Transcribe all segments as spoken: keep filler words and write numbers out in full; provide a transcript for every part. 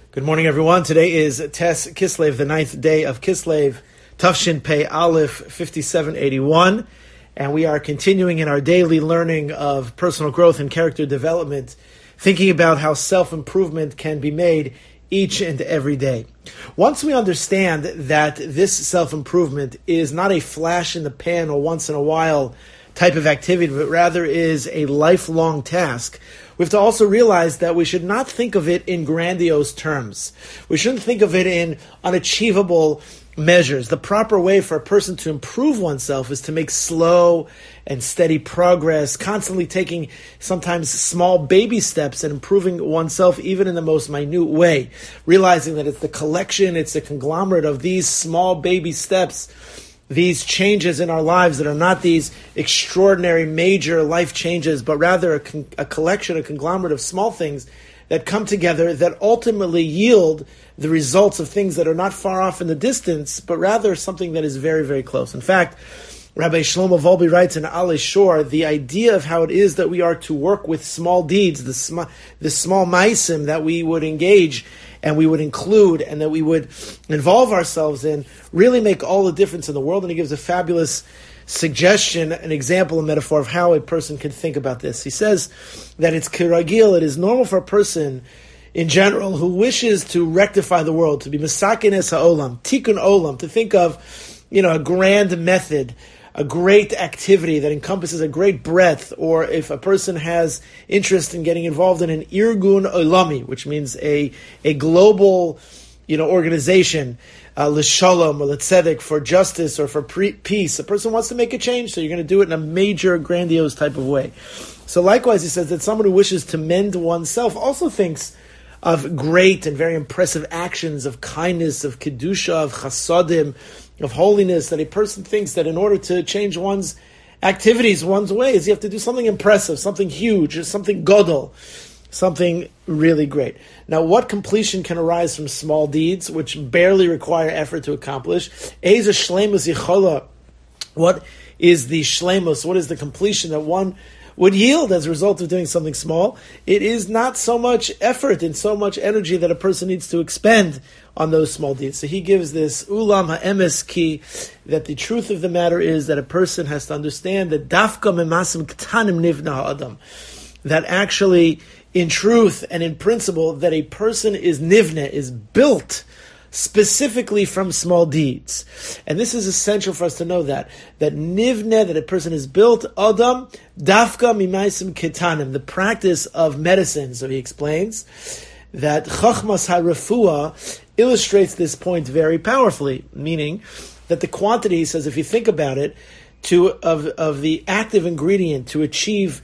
Good morning, everyone. Today is Tes Kislev, the ninth day of Kislev, Tafshin Pei Aleph fifty-seven eighty-one, and we are continuing in our daily learning of personal growth and character development, thinking about how self-improvement can be made each and every day. Once we understand that this self-improvement is not a flash in the pan or once in a while type of activity, but rather is a lifelong task, we have to also realize that we should not think of it in grandiose terms. We shouldn't think of it in unachievable measures. The proper way for a person to improve oneself is to make slow and steady progress, constantly taking sometimes small baby steps and improving oneself even in the most minute way, realizing that it's the collection, it's the conglomerate of these small baby steps, these changes in our lives that are not these extraordinary major life changes, but rather a, con- a collection, a conglomerate of small things that come together that ultimately yield the results of things that are not far off in the distance, but rather something that is very, very close. In fact, Rabbi Shlomo Volbe writes in Ale Shor, the idea of how it is that we are to work with small deeds, the, sm- the small maisim that we would engage and we would include and that we would involve ourselves in, really make all the difference in the world. And he gives a fabulous suggestion, an example, a metaphor of how a person can think about this. He says that it's kiragil, it is normal for a person in general who wishes to rectify the world, to be masakin es ha'olam, tikkun olam, to think of, you know, a grand method, a great activity that encompasses a great breadth, or if a person has interest in getting involved in an irgun olami, which means a a global, you know, organization, uh, l'shalom or l'tzedek, for justice or for pre- peace, a person wants to make a change, so you're going to do it in a major, grandiose type of way. So likewise, he says that someone who wishes to mend oneself also thinks of great and very impressive actions of kindness, of kedusha, of chasadim, of holiness, that a person thinks that in order to change one's activities, one's ways, you have to do something impressive, something huge, something godol, something really great. Now, what completion can arise from small deeds, which barely require effort to accomplish? Eza shleimus yichola. What is the shleimus? What is the completion that one would yield as a result of doing something small? It is not so much effort and so much energy that a person needs to expend on those small deeds. So he gives this ulam ha'emes ki, that the truth of the matter is that a person has to understand that dafka memasim ktanim nivna ha'adam, that actually, in truth and in principle, that a person is nivna, is built specifically from small deeds. And this is essential for us to know that, that nivne, that a person is built, adam, dafka mimaisim ketanim, the practice of medicine. So he explains that chachmas harefua illustrates this point very powerfully, meaning that the quantity, he says, if you think about it, to of, of the active ingredient to achieve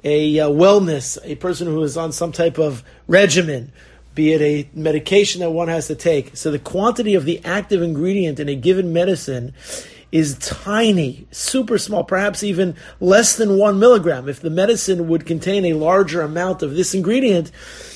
a uh, wellness, a person who is on some type of regimen, be it a medication that one has to take. So the quantity of the active ingredient in a given medicine is tiny, super small, perhaps even less than one milligram. If the medicine would contain a larger amount of this ingredient,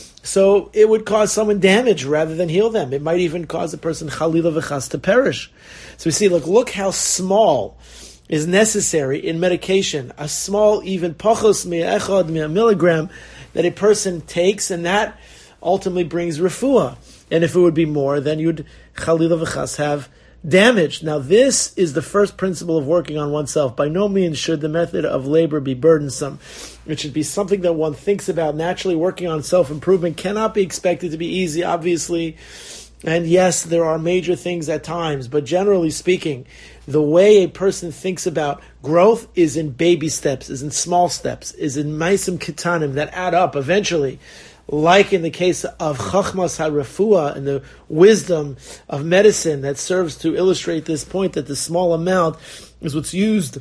so it would cause someone damage rather than heal them. It might even cause a person chalila v'chas to perish. So we see, look, look how small is necessary in medication. A small, even pachos mi'echad mi'a milligram that a person takes, and that ultimately brings refuah. And if it would be more, then you'd chalila v'chas have damage. Now this is the first principle of working on oneself. By no means should the method of labor be burdensome. It should be something that one thinks about. Naturally, working on self-improvement cannot be expected to be easy, obviously. And yes, there are major things at times, but generally speaking, the way a person thinks about growth is in baby steps, is in small steps, is in maisim ketanim that add up eventually. Like in the case of Chachmas HaRefuah and the wisdom of medicine that serves to illustrate this point, that the small amount is what's used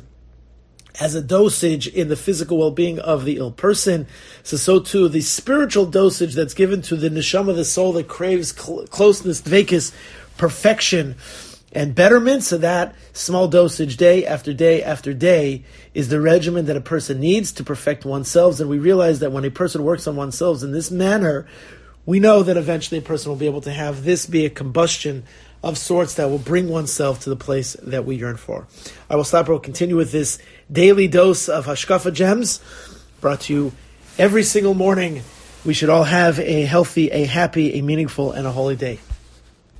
as a dosage in the physical well-being of the ill person. So, so too, the spiritual dosage that's given to the neshama, the soul that craves cl- closeness, dvekis, perfection, and betterment. So that small dosage day after day after day is the regimen that a person needs to perfect oneself. And we realize that when a person works on oneself in this manner, we know that eventually a person will be able to have this be a combustion of sorts that will bring oneself to the place that we yearn for. I will stop. We'll continue with this daily dose of Hashkafa Gems, brought to you every single morning we should all have a healthy, a happy, a meaningful, and a holy day.